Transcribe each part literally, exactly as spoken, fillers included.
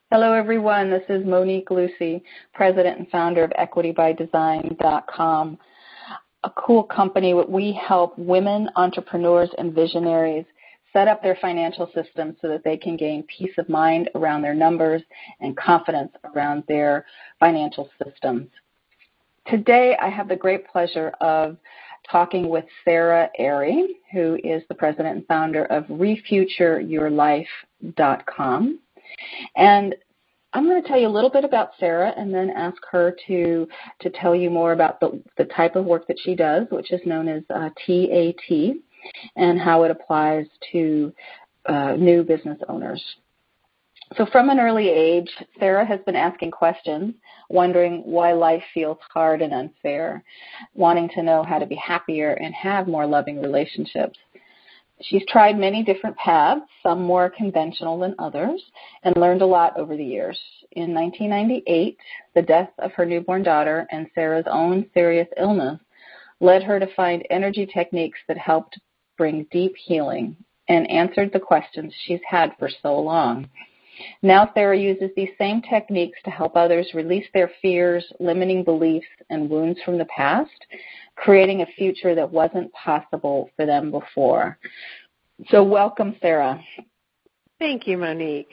Hello, everyone. This is Monique Lucy, president and founder of equity by design dot com, a cool company where we help women entrepreneurs and visionaries set up their financial system so that they can gain peace of mind around their numbers and confidence around their financial systems. Today, I have the great pleasure of talking with Sarah Airy, who is the president and founder of refuture your life dot com. And I'm going to tell you a little bit about Sarah and then ask her to to tell you more about the, the type of work that she does, which is known as uh, T A T, and how it applies to uh, new business owners. So from an early age, Sarah has been asking questions, wondering why life feels hard and unfair, wanting to know how to be happier and have more loving relationships. She's tried many different paths, some more conventional than others, and learned a lot over the years. In nineteen ninety-eight, the death of her newborn daughter and Sarah's own serious illness led her to find energy techniques that helped bring deep healing and answered the questions she's had for so long. Now Sarah uses these same techniques to help others release their fears, limiting beliefs, and wounds from the past, creating a future that wasn't possible for them before. So welcome, Sarah. Thank you, Monique.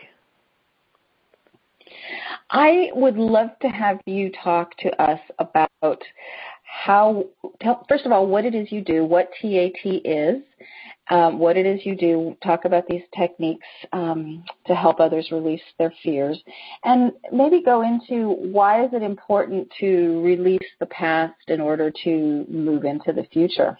I would love to have you talk to us about how, tell, first of all, what it is you do, what T A T is, um, what it is you do, talk about these techniques um, to help others release their fears, and maybe go into why is it important to release the past in order to move into the future.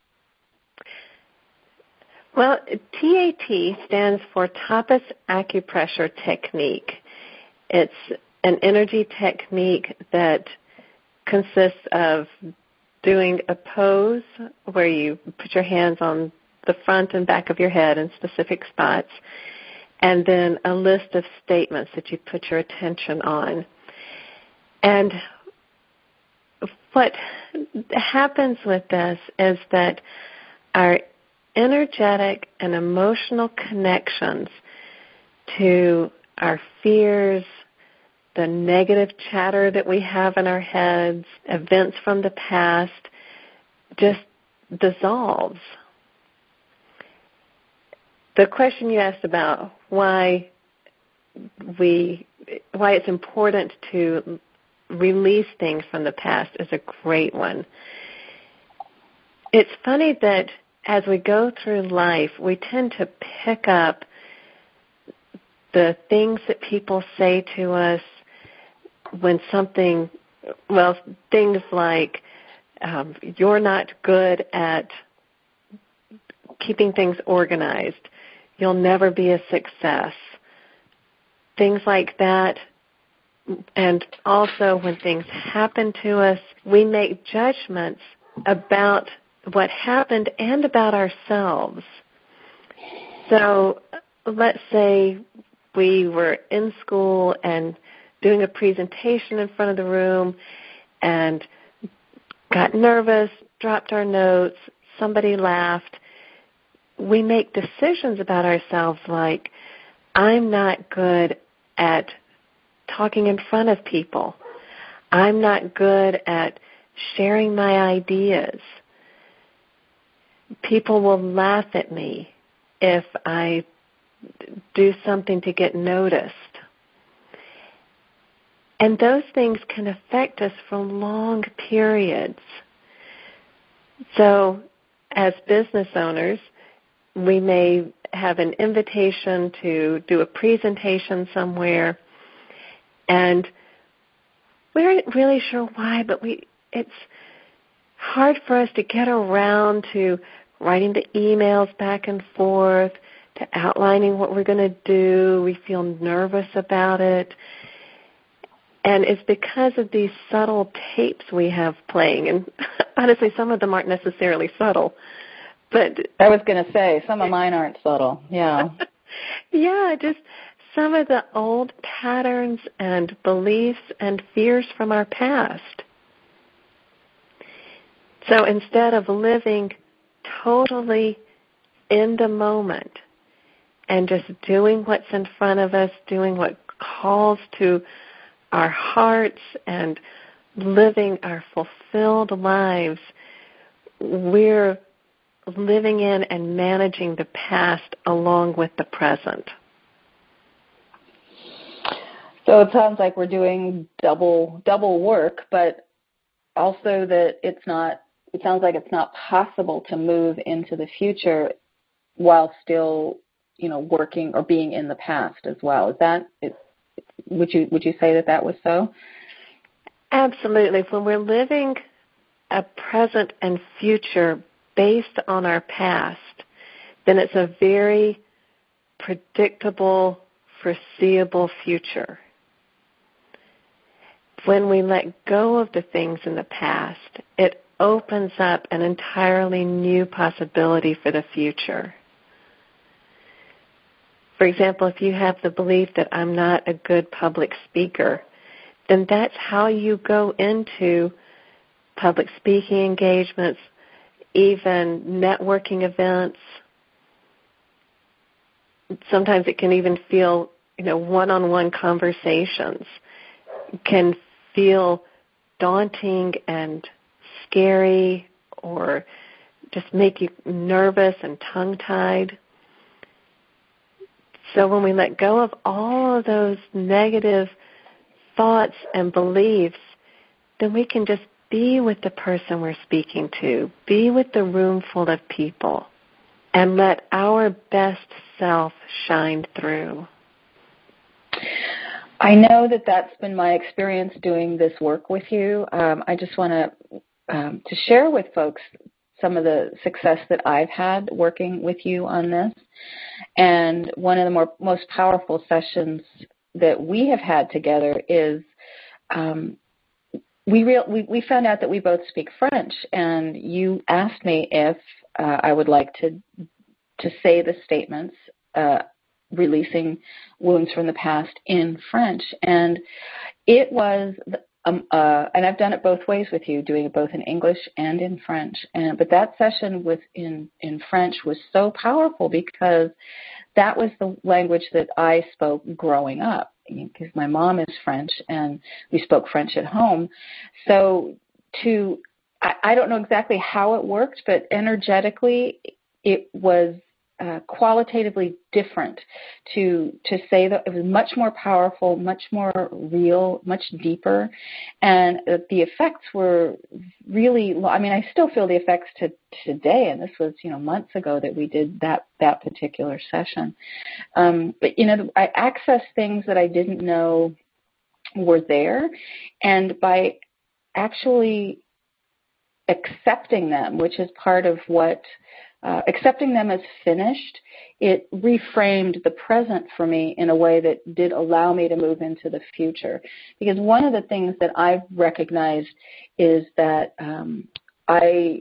Well, T A T stands for Tapas Acupressure Technique. It's an energy technique that consists of doing a pose where you put your hands on the front and back of your head in specific spots, and then a list of statements that you put your attention on. And what happens with this is that our energetic and emotional connections to our fears, the negative chatter that we have in our heads, events from the past, just dissolves. The question you asked about why we, why it's important to release things from the past is a great one. It's funny that as we go through life, we tend to pick up the things that people say to us when something, well, things like, um, you're not good at keeping things organized. You'll never be a success. Things like that. And also when things happen to us, we make judgments about what happened and about ourselves. So let's say we were in school and doing a presentation in front of the room and got nervous, dropped our notes, somebody laughed. We make decisions about ourselves like, I'm not good at talking in front of people. I'm not good at sharing my ideas. People will laugh at me if I do something to get noticed. And those things can affect us for long periods. So as business owners, we may have an invitation to do a presentation somewhere, and we aren't really sure why, but we it's hard for us to get around to writing the emails back and forth, to outlining what we're going to do. We feel nervous about it. And it's because of these subtle tapes we have playing. And honestly, some of them aren't necessarily subtle. But I was going to say, some of mine aren't subtle. Yeah. yeah, just some of the old patterns and beliefs and fears from our past. So instead of living totally in the moment and just doing what's in front of us, doing what calls to our hearts and living our fulfilled lives, we're living in and managing the past along with the present. So it sounds like we're doing double double work, but also that it's not, it sounds like it's not possible to move into the future while still, you know, working or being in the past as well. Is that, it, would you would you say that that was so? Absolutely. When we're living a present and future based on our past, then it's a very predictable, foreseeable future. When we let go of the things in the past, it opens up an entirely new possibility for the future. For example, if you have the belief that I'm not a good public speaker, then that's how you go into public speaking engagements, even networking events. Sometimes it can even feel, you know, one-on-one conversations can feel daunting and scary or just make you nervous and tongue-tied. So when we let go of all of those negative thoughts and beliefs, then we can just be with the person we're speaking to, be with the room full of people, and let our best self shine through. I know that that's been my experience doing this work with you. Um, I just want to um, to share with folks some of the success that I've had working with you on this. And one of the more most powerful sessions that we have had together is um, we, real, we we found out that we both speak French, and you asked me if uh, I would like to to say the statements uh, releasing wounds from the past in French, and it was um, uh, and I've done it both ways with you, doing it both in English and in French. And but that session with in in French was so powerful because that was the language that I spoke growing up, because my mom is French and we spoke French at home. So to I, I don't know exactly how it worked, but energetically it was Uh, qualitatively different to to say that it was much more powerful, much more real, much deeper, and uh, the effects were really. I mean, I still feel the effects to today, and this was you know months ago that we did that that particular session. Um, but you know, I accessed things that I didn't know were there, and by actually accepting them, which is part of what. Uh, accepting them as finished, it reframed the present for me in a way that did allow me to move into the future. Because one of the things that I've recognized is that um, I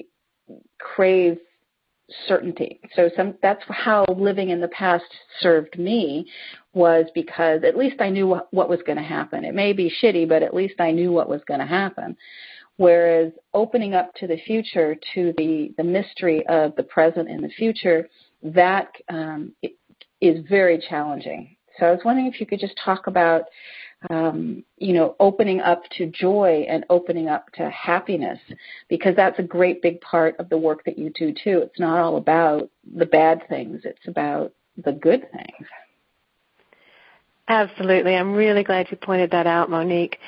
crave certainty. So some, that's how living in the past served me, was because at least I knew what, what was going to happen. It may be shitty, but at least I knew what was going to happen. Whereas opening up to the future, to the, the mystery of the present and the future, that um, is very challenging. So I was wondering if you could just talk about, um, you know, opening up to joy and opening up to happiness, because that's a great big part of the work that you do too. It's not all about the bad things. It's about the good things. Absolutely. I'm really glad you pointed that out, Monique.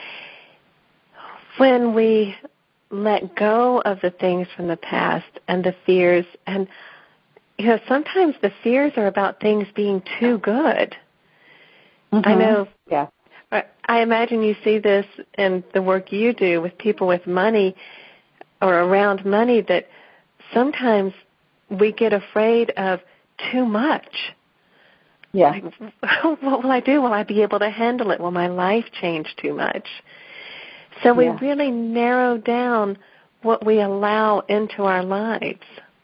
When we let go of the things from the past and the fears, and you know, sometimes the fears are about things being too good. Mm-hmm. I know. Yeah. I imagine you see this in the work you do with people with money or around money, that sometimes we get afraid of too much. Yeah. Like, what will I do? Will I be able to handle it? Will my life change too much? So we yeah. really narrow down what we allow into our lives.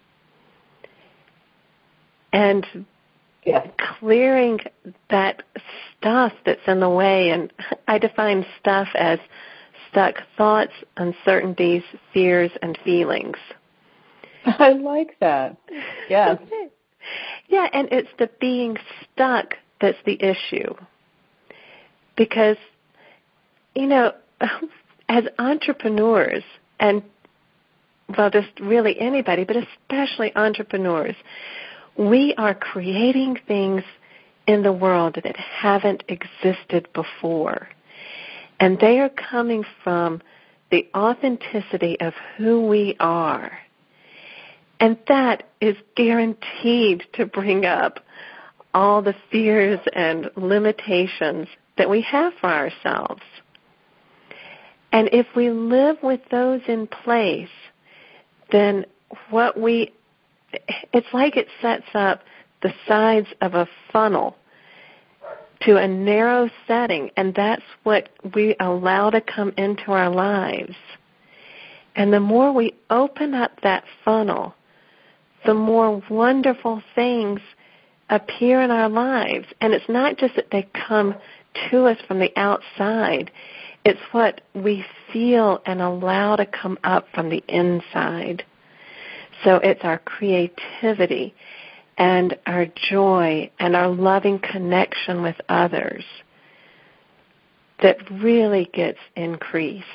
And yeah. clearing that stuff that's in the way, and I define stuff as stuck thoughts, uncertainties, fears, and feelings. I like that. Yes. Yeah, and it's the being stuck that's the issue. Because, you know, as entrepreneurs, and, well, just really anybody, but especially entrepreneurs, we are creating things in the world that haven't existed before. And they are coming from the authenticity of who we are. And that is guaranteed to bring up all the fears and limitations that we have for ourselves. And if we live with those in place, then what we, it's like it sets up the sides of a funnel to a narrow setting, and that's what we allow to come into our lives. And the more we open up that funnel, the more wonderful things appear in our lives. And it's not just that they come to us from the outside. It's what we feel and allow to come up from the inside. So it's our creativity and our joy and our loving connection with others that really gets increased.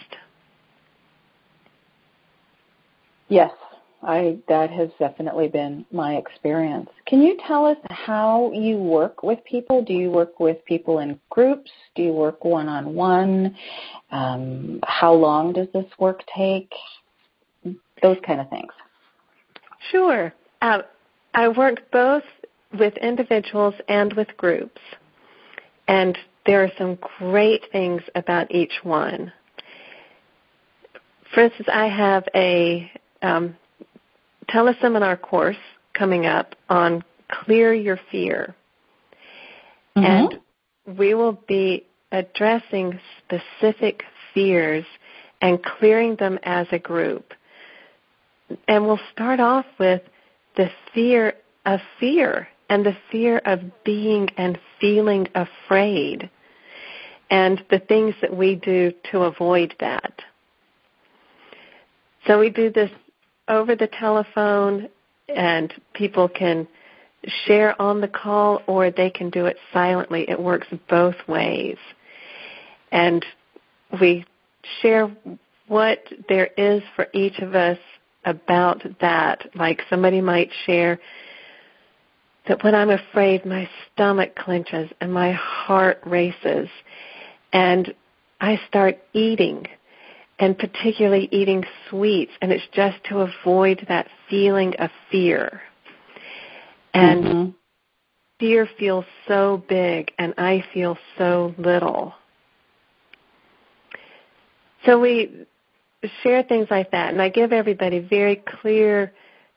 Yes, I that has definitely been my experience. Can you tell us how you work with people? Do you work with people in groups? Do you work one-on-one? Um, how long does this work take? Those kind of things. Sure. Uh, I work both with individuals and with groups. And there are some great things about each one. For instance, I have a um, teleseminar course coming up on Clear Your Fear. Mm-hmm. And we will be addressing specific fears and clearing them as a group. And we'll start off with the fear of fear and the fear of being and feeling afraid and the things that we do to avoid that. So we do this over the telephone, and people can share on the call or they can do it silently. It works both ways. And we share what there is for each of us about that. Like somebody might share that when I'm afraid, my stomach clenches and my heart races, and I start eating, and particularly eating sweets, and it's just to avoid that feeling of fear. And mm-hmm. fear feels so big, and I feel so little. So we share things like that, and I give everybody very clear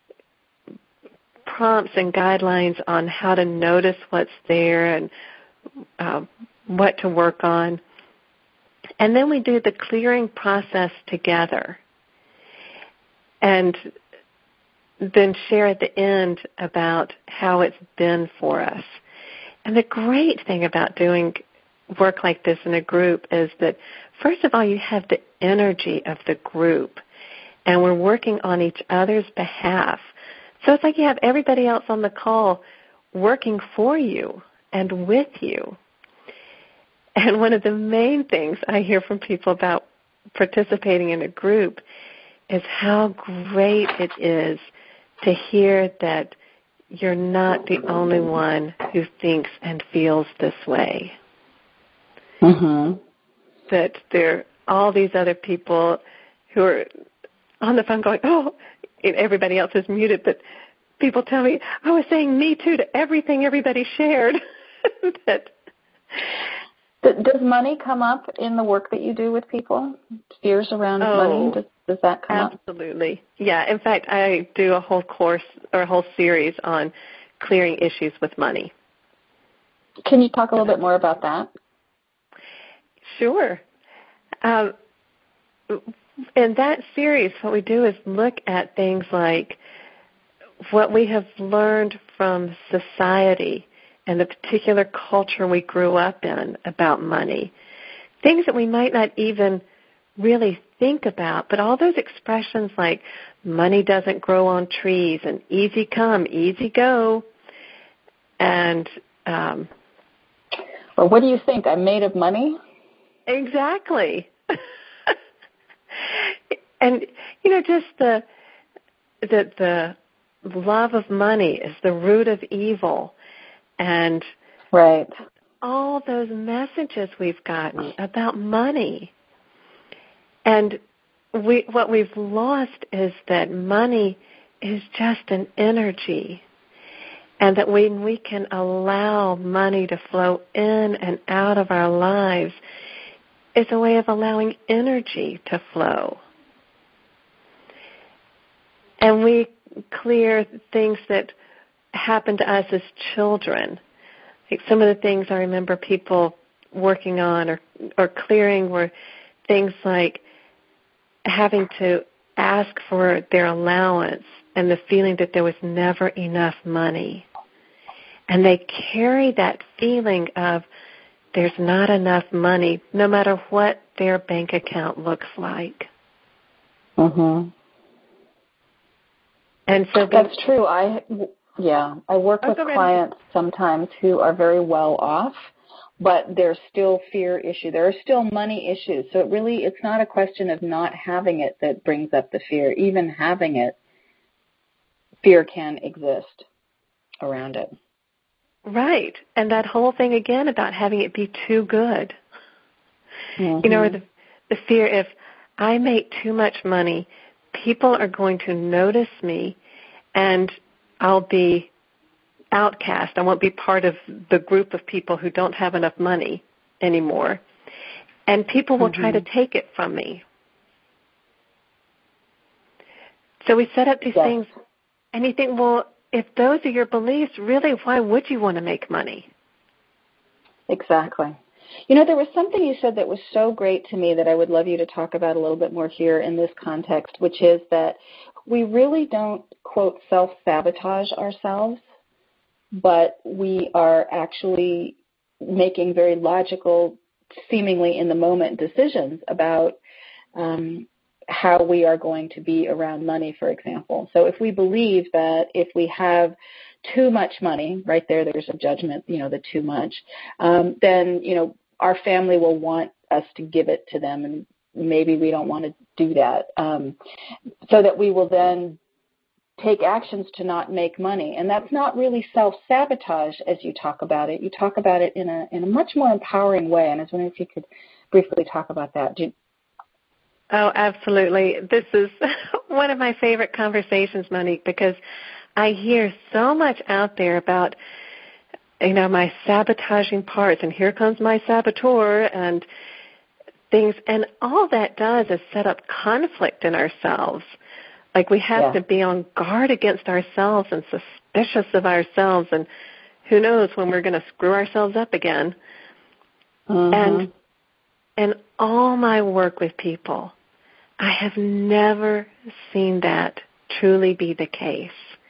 prompts and guidelines on how to notice what's there and uh, what to work on. And then we do the clearing process together and then share at the end about how it's been for us. And the great thing about doing work like this in a group is that, first of all, you have the energy of the group, and we're working on each other's behalf. So it's like you have everybody else on the call working for you and with you. And one of the main things I hear from people about participating in a group is how great it is to hear that you're not the only one who thinks and feels this way. Mm-hmm. That there are all these other people who are on the phone going, oh, everybody else is muted, but people tell me, I was saying me too to everything everybody shared. that Does money come up in the work that you do with people? Fears around oh, money, does, does that come absolutely. up? Absolutely. Yeah. In fact, I do a whole course or a whole series on clearing issues with money. Can you talk a little bit more about that? Sure. Um, in that series, what we do is look at things like what we have learned from society and the particular culture we grew up in about money. Things that we might not even really think about, but all those expressions like money doesn't grow on trees and easy come, easy go, and um, Or what do you think? I'm made of money? Exactly. And, you know, just the, the, the love of money is the root of evil. And right. all those messages we've gotten about money. And we, what we've lost is that money is just an energy. And that when we can allow money to flow in and out of our lives, it's a way of allowing energy to flow. And we clear things that happened to us as children. Like some of the things I remember people working on or, or clearing were things like having to ask for their allowance and the feeling that there was never enough money. And they carry that feeling of there's not enough money, no matter what their bank account looks like. Mm-hmm. And so that's true. I yeah, I work with oh, clients sometimes who are very well off, but there's still fear issue. There are still money issues. So it really, it's not a question of not having it that brings up the fear. Even having it, fear can exist around it. Right. And that whole thing again about having it be too good. Mm-hmm. You know, the, the fear if I make too much money, people are going to notice me and I'll be outcast. I won't be part of the group of people who don't have enough money anymore. And people will mm-hmm. try to take it from me. So we set up these yes. things and you think, well, if those are your beliefs, really, why would you want to make money? Exactly. You know, there was something you said that was so great to me that I would love you to talk about a little bit more here in this context, which is that we really don't, quote, self-sabotage ourselves, but we are actually making very logical, seemingly in the moment decisions about um how we are going to be around money, for example. So if we believe that if we have too much money, right there, there's a judgment, you know, the too much, um, then, you know, our family will want us to give it to them, and maybe we don't want to do that, um, so that we will then take actions to not make money. And that's not really self-sabotage as you talk about it. You talk about it in a in a much more empowering way, and I was wondering if you could briefly talk about that. Do you, Oh, absolutely. This is one of my favorite conversations, Monique, because I hear so much out there about, you know, my sabotaging parts, and here comes my saboteur and things. And all that does is set up conflict in ourselves. Like we have yeah. to be on guard against ourselves and suspicious of ourselves, and who knows when we're going to screw ourselves up again. Mm-hmm. And in all my work with people, I have never seen that truly be the case.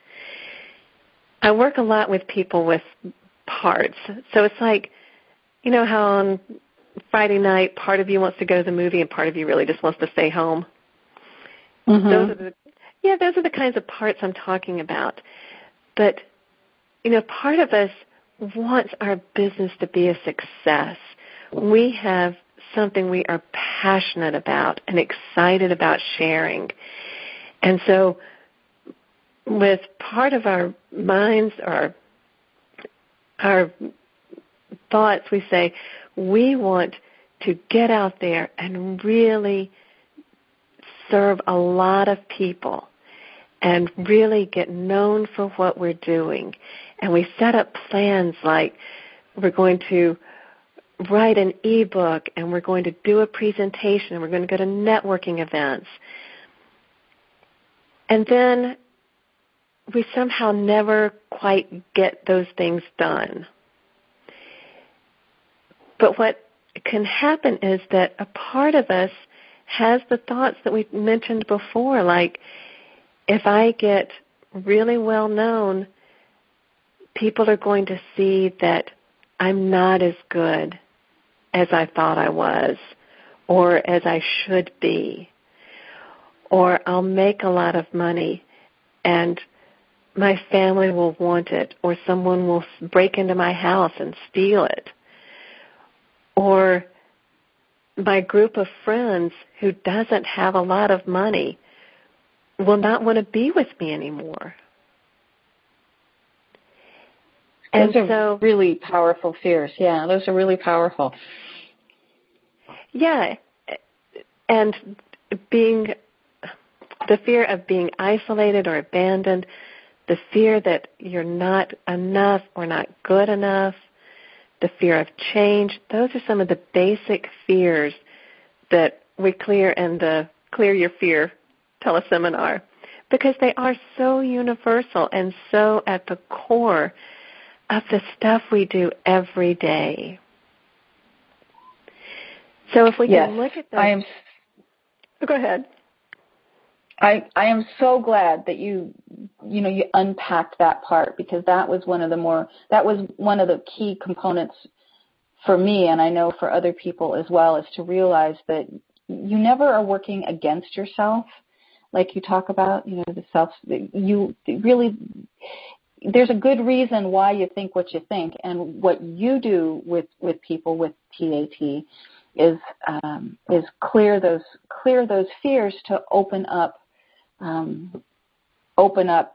I work a lot with people with parts. So it's like, you know how on Friday night part of you wants to go to the movie and part of you really just wants to stay home? Mm-hmm. Those are the, yeah, those are the kinds of parts I'm talking about. But, you know, part of us wants our business to be a success. We have something we are passionate about and excited about sharing. And so with part of our minds, our, our thoughts, we say, we want to get out there and really serve a lot of people and really get known for what we're doing. And we set up plans like we're going to write an ebook, and we're going to do a presentation, and we're going to go to networking events. And then we somehow never quite get those things done. But what can happen is that a part of us has the thoughts that we mentioned before, like if I get really well known, people are going to see that I'm not as good as I thought I was, or as I should be, or I'll make a lot of money and my family will want it, or someone will break into my house and steal it, my group of friends who doesn't have a lot of money will not want to be with me anymore. Those And are so, really powerful fears. Yeah, those are really powerful. Yeah, and being, the fear of being isolated or abandoned, the fear that you're not enough or not good enough, the fear of change, those are some of the basic fears that we clear in the Clear Your Fear teleseminar, because they are so universal and so at the core of the stuff we do every day. So if we yes, can look at that. I am, oh, go ahead. I, I am so glad that you, you know, you unpacked that part, because that was one of the more, that was one of the key components for me, and I know for other people as well, is to realize that you never are working against yourself, like you talk about, you know, the self, you really, there's a good reason why you think what you think, and what you do with, with people with T A T is um, is clear those clear those fears to open up um, open up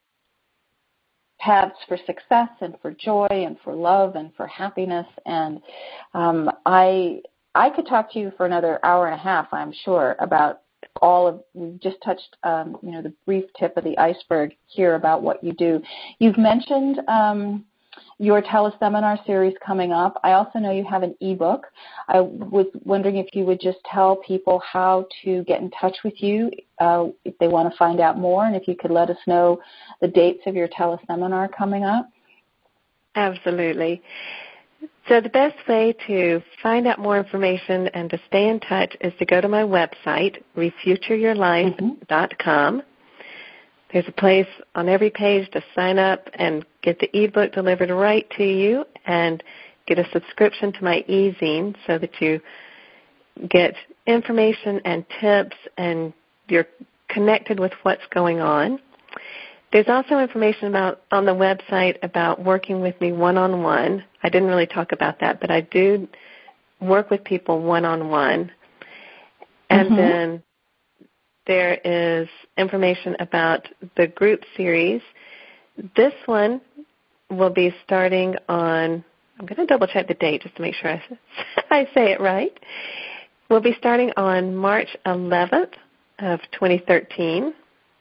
paths for success and for joy and for love and for happiness. And um, I I could talk to you for another hour and a half, I'm sure, about all of, we just touched, um, you know, the brief tip of the iceberg here about what you do. You've mentioned um, your teleseminar series coming up. I also know you have an ebook. I was wondering if you would just tell people how to get in touch with you uh, if they want to find out more, and if you could let us know the dates of your teleseminar coming up. Absolutely. So the best way to find out more information and to stay in touch is to go to my website, refuture your life dot com. Mm-hmm. There's a place on every page to sign up and get the ebook delivered right to you, and get a subscription to my e-zine so that you get information and tips and you're connected with what's going on. There's also information about on the website about working with me one-on-one. I didn't really talk about that, but I do work with people one-on-one. And mm-hmm. then there is information about the group series. This one will be starting on, I'm going to double check the date just to make sure I, I say it right. We'll be starting on March eleventh of twenty thirteen.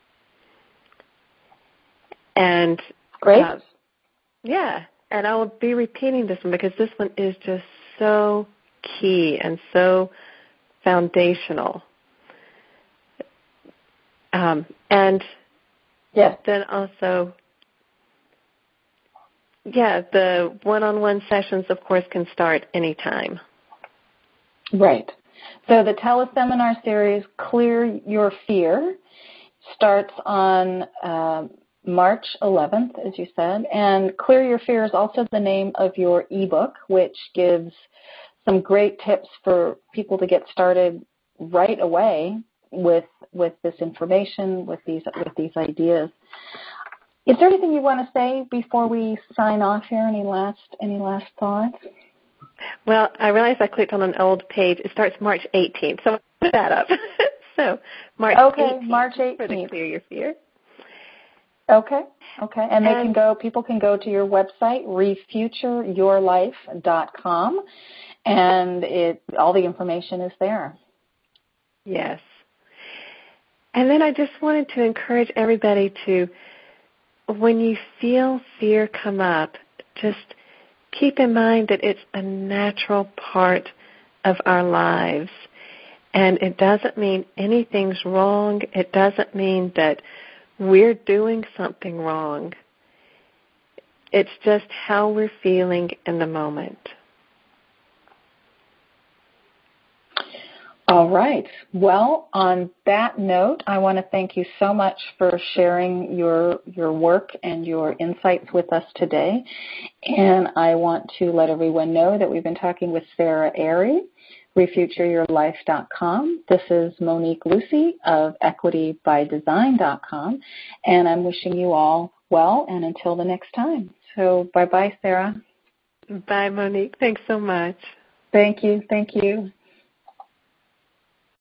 And great. Uh, yeah, and I will be repeating this one because this one is just so key and so foundational. Um, and yes. then also, yeah, the one-on-one sessions, of course, can start anytime. Right. So the teleseminar series, Clear Your Fear, starts on uh, March eleventh, as you said. And Clear Your Fear is also the name of your ebook, which gives some great tips for people to get started right away with with this information, with these with these ideas. Is there anything you want to say before we sign off here? Any last any last thoughts? Well, I realized I clicked on an old page. It starts March eighteenth, so I'll put that up. so March okay, eighteenth March eighteenth for the Clear Your Fear. Okay, okay, and they and, can go. People can go to your website, refuture your life dot com, and it all the information is there. Yes. And then I just wanted to encourage everybody to, when you feel fear come up, just keep in mind that it's a natural part of our lives. And it doesn't mean anything's wrong. It doesn't mean that we're doing something wrong. It's just how we're feeling in the moment. All right. Well, on that note, I want to thank you so much for sharing your your work and your insights with us today. And I want to let everyone know that we've been talking with Sarah Airy, refuture your life dot com. This is Monique Lucy of equity by design dot com. And I'm wishing you all well, and until the next time. So bye-bye, Sarah. Bye, Monique. Thanks so much. Thank you. Thank you.